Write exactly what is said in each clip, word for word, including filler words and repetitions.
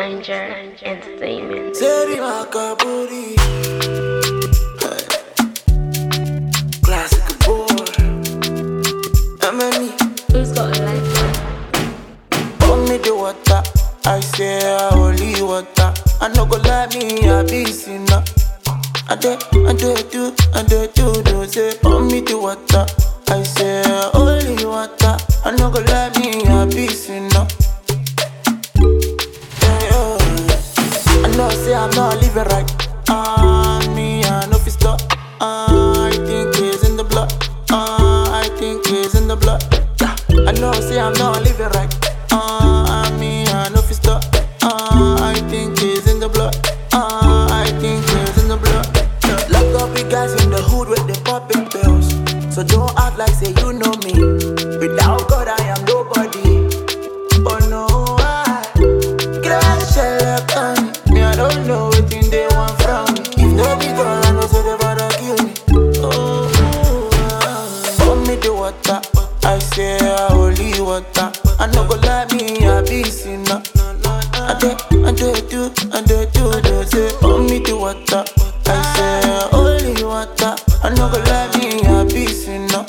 Niger Entertainment. Seri Makaburi, classic boy. Amani, Who's got a life? pour me the water. I say I only water. I no go let me a be sinner. I do, I do, do, I do, do, do. Say pour me the water. I say I only water. I no go let me a be sinner. I know, say I'm not living right. Ah, uh, me, I know if it's stop. Ah, uh, I think it's in the blood. Ah, uh, I think it's in the blood. Yeah. I know, say I'm not living right. Ah, uh, me, I know if it's stop. Ah, uh, I think it's in the blood. Ah, uh, I think it's in the blood. Yeah. Lock up big guys in the hood with the popping pills. So don't act like say you know me. Without God, I am nobody. Oh no, I crash a I don't know what thing they want from me. If no be God, I know so they wanna kill me. Oh, oh, pour me the water. I say I only water. I no go let me a be sinner. I do, I do, do, I do, do, do. Say pour me the water. I say I only water. I no go let me a be sinner.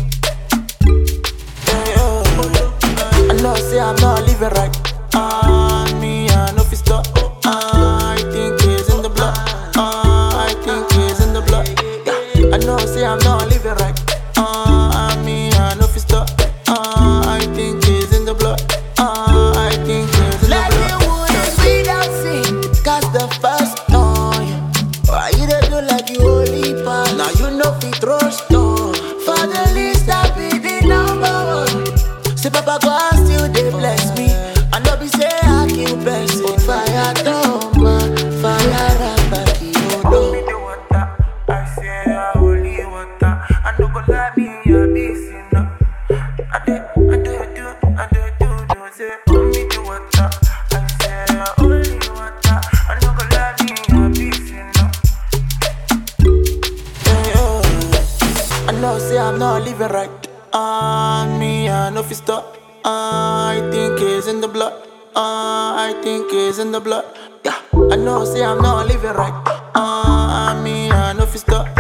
Yeah, yeah. I know say I'm not living right. Ah, uh, me I know if it's stop. Ah, I think it's in the blood. Ah, I think it's in the blood. Yeah. I know, say I'm not living right. Ah, I mean, I know if it's stop. Ah, I think it's in the blood. Ah, I think it's in the blood. Like you wouldn't without sin, cause the first time. Why you don't do like you only pass? Now you know if you trust on. For the least, I be the number one. Say, Papa God still they bless me. I know be say I kill best. Fire toma, fire rapaki odo. Me the water, I say I only water. I no go let me a be sinner. I do, I do, do, I do, do, do. Say pour me the water, I say I only water. I no go let me a be sinner. Yeah, yeah. I know, say I'm not living right. Ah, uh, me I know if it's stop. Ah, uh, I think it's in the blood. Ah, uh, I think it's in the blood. Yeah, I know, say I'm not living right. Ah, uh, I mean, I know if it's stop.